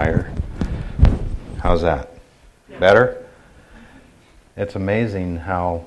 higher. How's that? Better? It's amazing how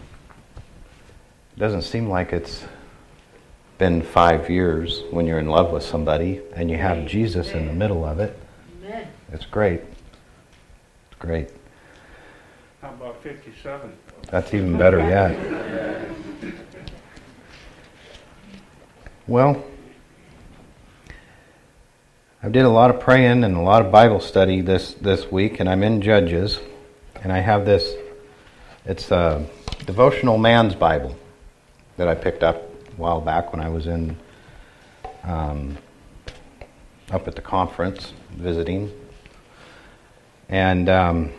it doesn't seem like it's been 5 years when you're in love with somebody and you have Jesus in the middle of it. It's great. It's great. How about 57? That's even better yet. Well, I did a lot of praying and a lot of Bible study this week, and I'm in Judges, and I have this, it's a devotional man's Bible that I picked up a while back when I was in up at the conference visiting. And I'm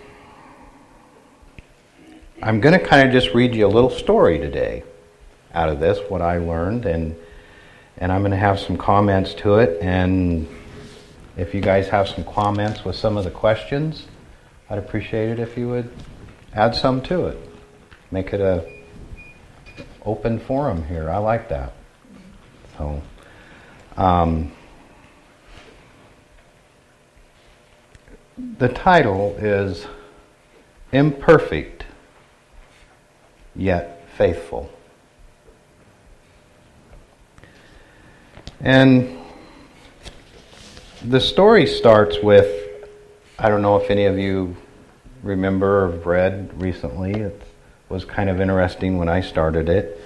going to kind of just read you a little story today out of this, what I learned, and I'm going to have some comments to it. And if you guys have some comments with some of the questions, I'd appreciate it if you would add some to it. Make it a open forum here. I like that. So, the title is Imperfect Yet Faithful. And the story starts with, I don't know if any of you remember or have read recently. It was kind of interesting when I started it.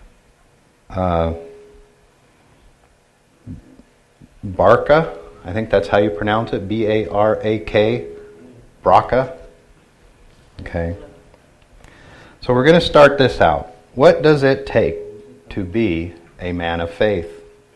Barca, I think that's how you pronounce it, B-A-R-A-K, Braca. Okay. So we're going to start this out. What does it take to be a man of faith?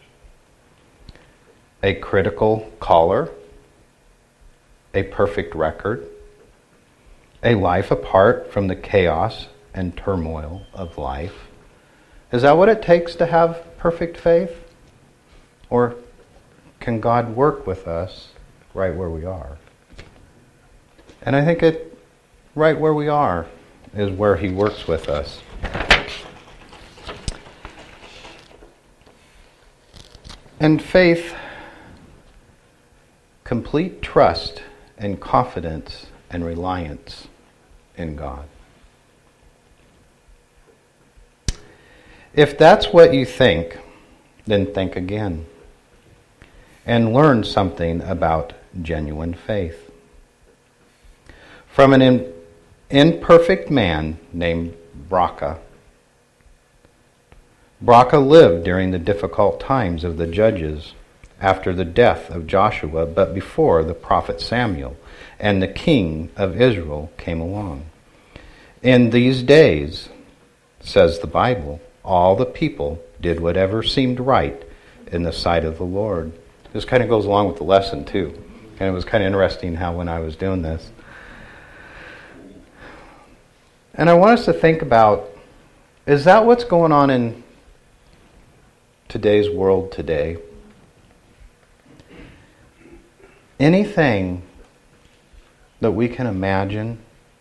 A critical caller, a perfect record, a life apart from the chaos and turmoil of life. Is that what it takes to have perfect faith? Or can God work with us right where we are? And I think right where we are is where He works with us. And faith, complete trust and confidence and reliance in God. If that's what you think, then think again and learn something about genuine faith. From an imperfect man named Braca. Braca lived during the difficult times of the Judges, after the death of Joshua, but before the prophet Samuel and the king of Israel came along. In these days, says the Bible, all the people did whatever seemed right in the sight of the Lord. This kind of goes along with the lesson too. And it was kind of interesting how when I was doing this. And I want us to think about, is that what's going on in today's world today? Anything that we can imagine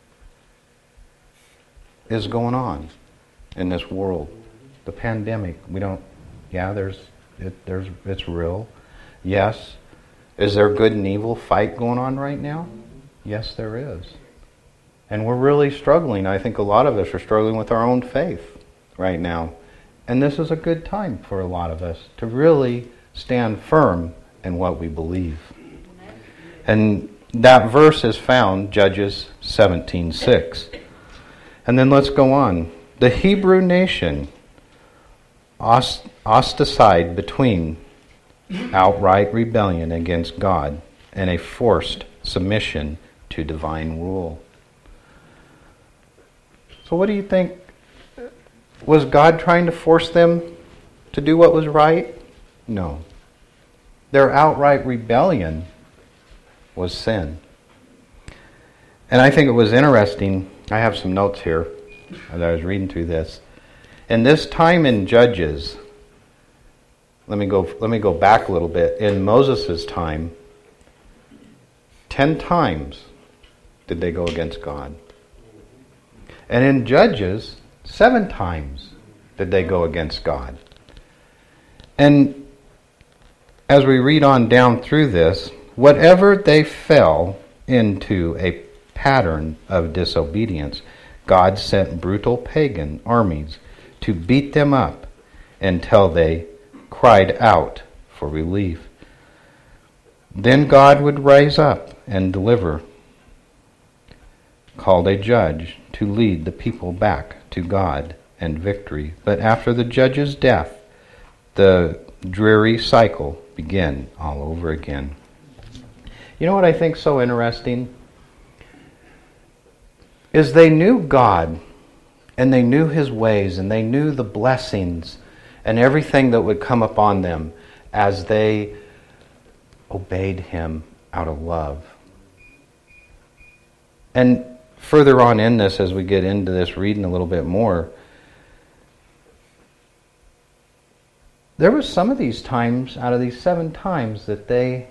is going on in this world. The pandemic, it's real. Yes. Is there good and evil fight going on right now? Yes, there is. And we're really struggling. I think a lot of us are struggling with our own faith right now. And this is a good time for a lot of us to really stand firm in what we believe. And that verse is found, Judges 17:6. And then let's go on. The Hebrew nation ostracized between outright rebellion against God and a forced submission to divine rule. So what do you think? Was God trying to force them to do what was right? No. Their outright rebellion was sin. And I think it was interesting. I have some notes here as I was reading through this. In this time in Judges, let me go back a little bit. In Moses' time, 10 times did they go against God. And in Judges, 7 times did they go against God. And as we read on down through this, whatever they fell into a pattern of disobedience, God sent brutal pagan armies to beat them up until they cried out for relief. Then God would rise up and deliver, called a judge to lead the people back to God and victory. But after the judge's death, the dreary cycle began all over again. You know what I think is so interesting? Is they knew God, and they knew His ways, and they knew the blessings and everything that would come upon them as they obeyed Him out of love. And further on in this, as we get into this reading a little bit more, there was some of these times, out of these 7 times, that they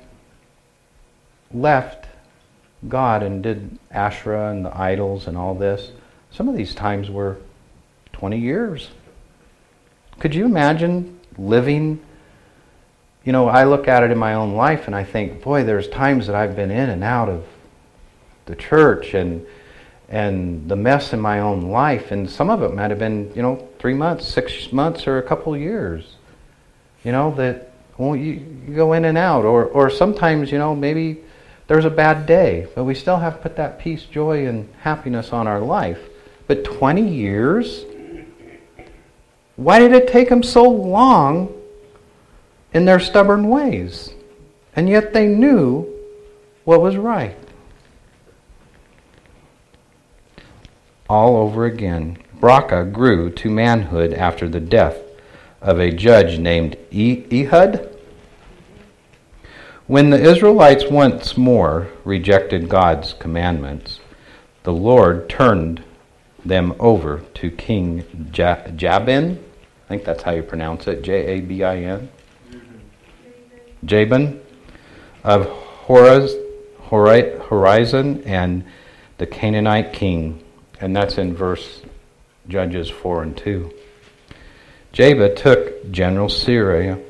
left God and did Asherah and the idols and all this. Some of these times were 20 years. Could you imagine living? You know, I look at it in my own life and I think, boy, there's times that I've been in and out of the church and the mess in my own life, and some of it might have been, 3 months, 6 months, or a couple of years. That you go in and out, or sometimes, maybe there's a bad day, but we still have to put that peace, joy, and happiness on our life. But 20 years? Why did it take them so long in their stubborn ways? And yet they knew what was right. All over again. Barakah grew to manhood after the death of a judge named Ehud. When the Israelites once more rejected God's commandments, the Lord turned them over to King Jabin. I think that's how you pronounce it, Jabin. Jabin of Horizon and the Canaanite king. And that's in Judges 4 and 2. Jabin took General Syria.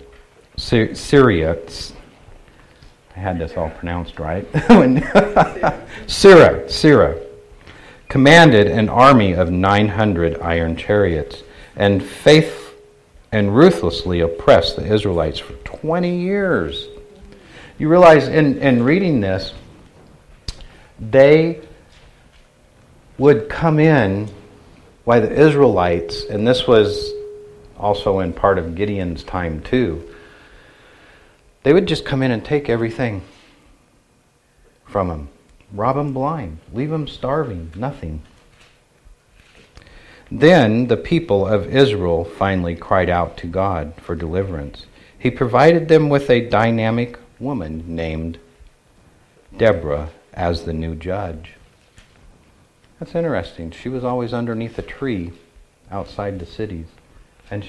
I had this all pronounced right. Sirah commanded an army of 900 iron chariots and ruthlessly oppressed the Israelites for 20 years. You realize in reading this, they would come in by the Israelites, and this was also in part of Gideon's time too. They would just come in and take everything from them, rob them blind, leave them starving, nothing. Then the people of Israel finally cried out to God for deliverance. He provided them with a dynamic woman named Deborah as the new judge. That's interesting. She was always underneath a tree outside the cities, and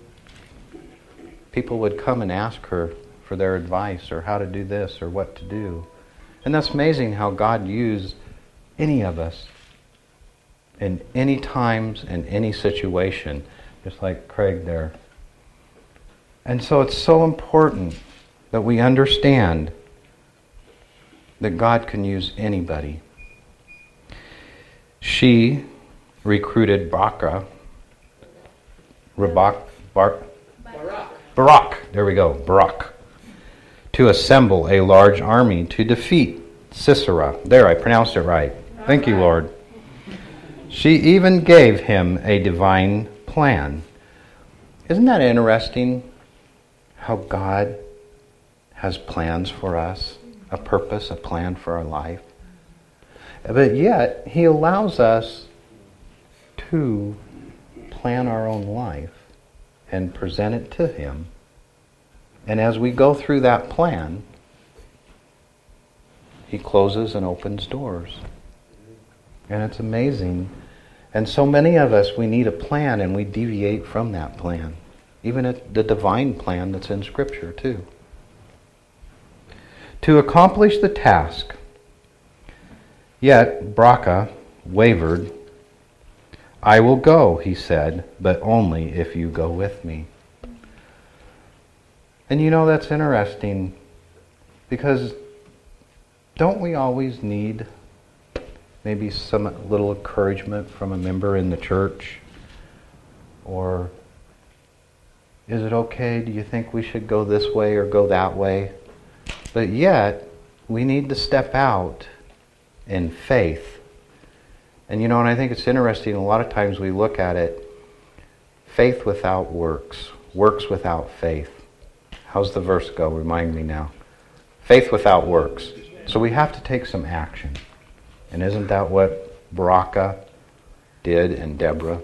people would come and ask her for their advice or how to do this or what to do. And that's amazing how God used any of us in any times and any situation, just like Craig there. And so it's so important that we understand that God can use anybody. She recruited Barak, to assemble a large army to defeat Sisera. There, I pronounced it right. Thank you, Lord. She even gave him a divine plan. Isn't that interesting how God has plans for us, a purpose, a plan for our life? But yet, He allows us to plan our own life and present it to Him. And as we go through that plan, He closes and opens doors. And it's amazing. And so many of us, we need a plan and we deviate from that plan. Even the divine plan that's in Scripture too. To accomplish the task, yet Barakah wavered. I will go, he said, but only if you go with me. And that's interesting because don't we always need maybe some little encouragement from a member in the church? Or is it okay? Do you think we should go this way or go that way? But yet, we need to step out in faith. And and I think it's interesting, a lot of times we look at it, faith without works, works without faith. How's the verse go? Remind me now. Faith without works. So we have to take some action. And isn't that what Barakah did and Deborah?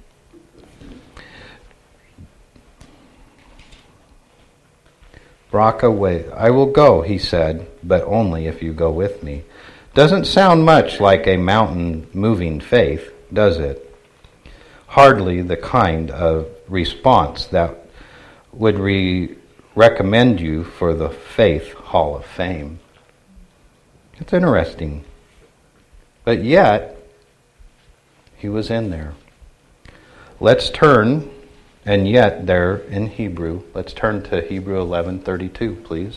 Barakah, wait, I will go, he said, but only if you go with me. Doesn't sound much like a mountain-moving faith, does it? Hardly the kind of response that would recommend you for the Faith Hall of Fame. It's interesting. But yet, he was in there. Let's turn, and yet there in Hebrew, let's turn to Hebrew 11:32, please.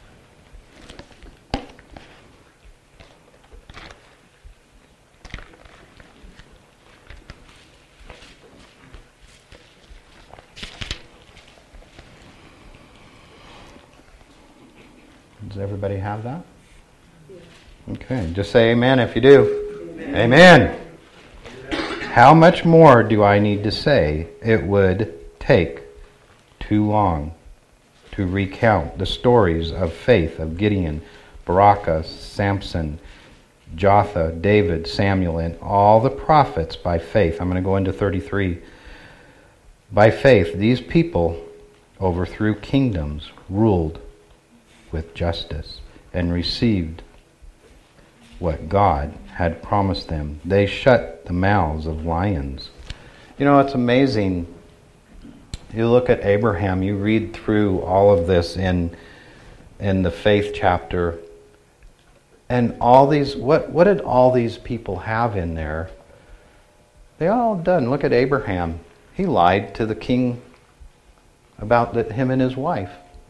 Does everybody have that? Okay, just say amen if you do. Amen. How much more do I need to say? It would take too long to recount the stories of faith of Gideon, Barakah, Samson, Jotham, David, Samuel, and all the prophets by faith. I'm going to go into 33. By faith, these people overthrew kingdoms, ruled with justice, and received what God had promised them. They shut the mouths of lions. It's amazing. You look at Abraham, you read through all of this in the faith chapter, and all these, what did all these people have in there? They all done. Look at Abraham. He lied to the king about him and his wife.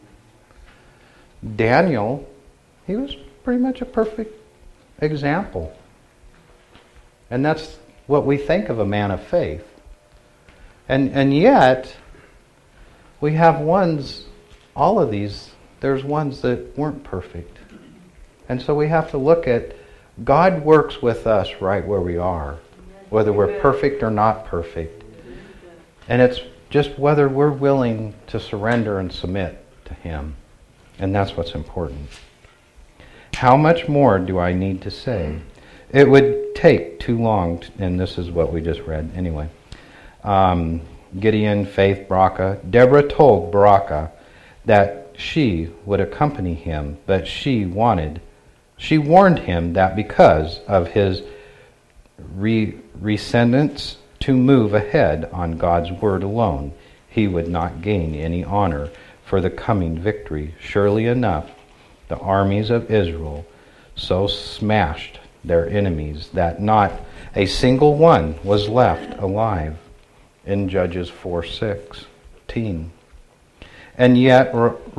Daniel, he was pretty much a perfect example. And that's what we think of a man of faith. And yet, we have all of these, there's ones that weren't perfect. And so we have to look at, God works with us right where we are, whether we're perfect or not perfect. And it's just whether we're willing to surrender and submit to Him. And that's what's important. How much more do I need to say? It would take too long, and this is what we just read anyway. Gideon, faith, Barakah. Deborah told Barakah that she would accompany him, but she warned him that because of his resentence to move ahead on God's word alone, he would not gain any honor for the coming victory. Surely enough, the armies of Israel so smashed their enemies that not a single one was left alive, in Judges 4:16. And yet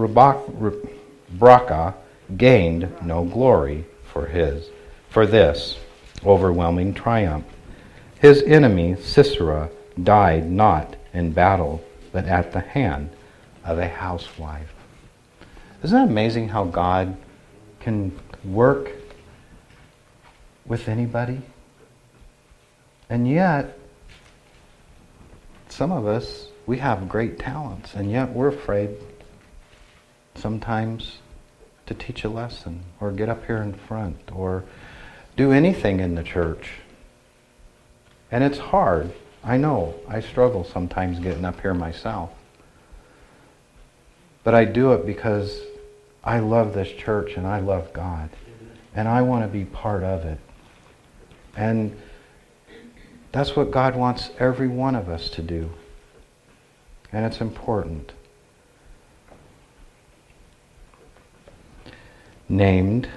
Barakah gained no glory for this overwhelming triumph. His enemy Sisera died not in battle, but at the hand of a housewife. Isn't that amazing how God can work with anybody? And yet, some of us, we have great talents, and yet we're afraid sometimes to teach a lesson or get up here in front or do anything in the church. And it's hard. I know. I struggle sometimes getting up here myself. But I do it because I love this church and I love God. And I want to be part of it. And that's what God wants every one of us to do. And it's important. Named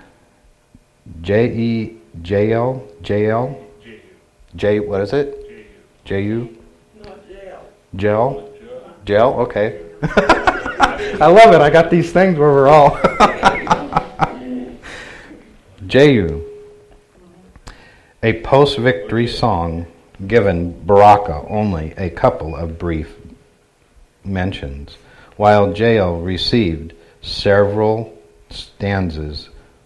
J-E-J-L? J-L? J, what is it? J-U? No, jail. Gel? Gel? Okay. I love it. I got these things where we're all... Jehu, a post-victory song given Baraka only a couple of brief mentions, while Jael received several stanzas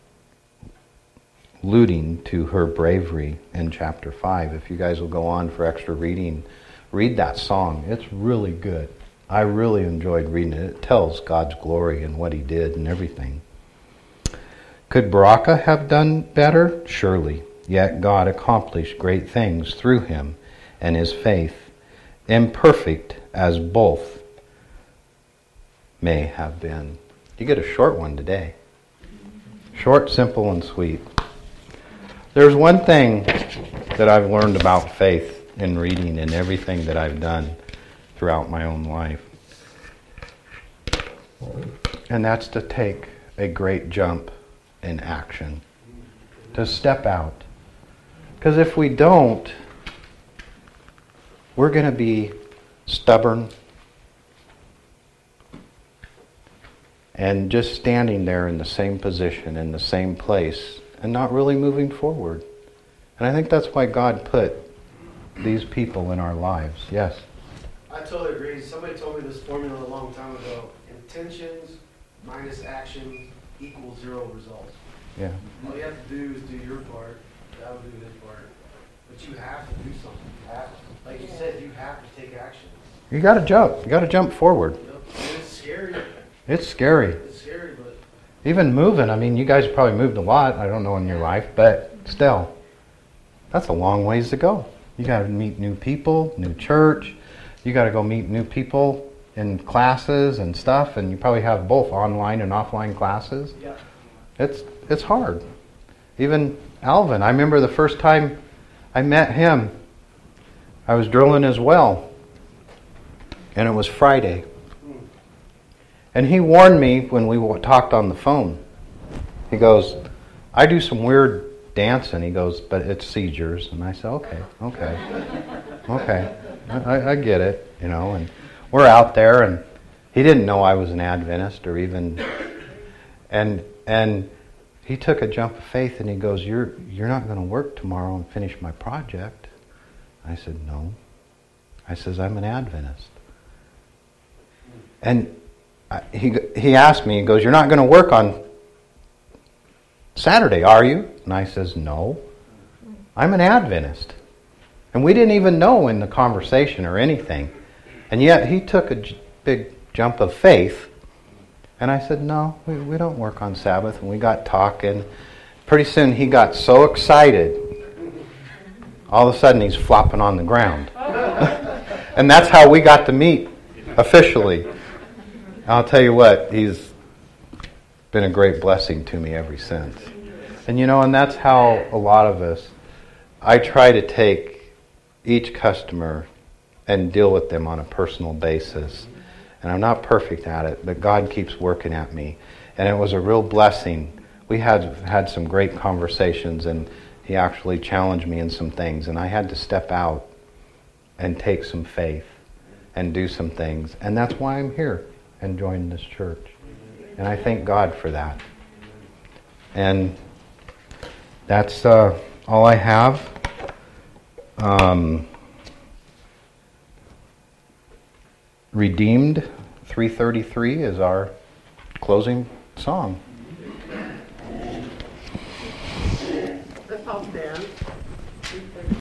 alluding to her bravery in chapter 5. If you guys will go on for extra reading, read that song. It's really good. I really enjoyed reading it. It tells God's glory and what he did and everything. Could Baraka have done better? Surely. Yet God accomplished great things through him and his faith, imperfect as both may have been. You get a short one today. Short, simple, and sweet. There's one thing that I've learned about faith in reading and everything that I've done throughout my own life. And that's to take a great jump in action. To step out. Because if we don't, we're going to be stubborn and just standing there in the same position, in the same place, and not really moving forward. And I think that's why God put these people in our lives. Yes? I totally agree. Somebody told me this formula a long time ago. Intentions minus action equals 0 results. Yeah. All you have to do is do your part. God will do his part. But you have to do something. You have to. Like you said, you have to take action. You got to jump. You got to jump forward. Yep. And it's scary. It's scary. It's scary, but Even moving, I mean, you guys probably moved a lot, I don't know, in your life, but still, that's a long ways to go. You got to meet new people, new church. You got to go meet new people in classes and stuff, and you probably have both online and offline classes. yeah. It's hard. Even Alvin, I remember the first time I met him, I was drilling his well, and it was Friday. And he warned me when we talked on the phone. He goes, I do some weird dancing. He goes, but it's seizures. And I said, okay. I get it, you know. And we're out there, and he didn't know I was an Adventist or even. And he took a jump of faith, and he goes, you're not going to work tomorrow and finish my project. I said, no. I says, I'm an Adventist. And he asked me, he goes, you're not going to work on Saturday, are you? And I says, no. I'm an Adventist. And we didn't even know in the conversation or anything. And yet he took a big jump of faith. And I said, no, we don't work on Sabbath. And we got talking. Pretty soon he got so excited. All of a sudden he's flopping on the ground. And that's how we got to meet officially. I'll tell you what, he's been a great blessing to me ever since. And you know, and that's how a lot of us, I try to take each customer and deal with them on a personal basis. And I'm not perfect at it, but God keeps working at me. And it was a real blessing. We had some great conversations, and he actually challenged me in some things. And I had to step out and take some faith and do some things. And that's why I'm here and join this church. And I thank God for that. And that's all I have. Redeemed 333 is our closing song. Let's all stand.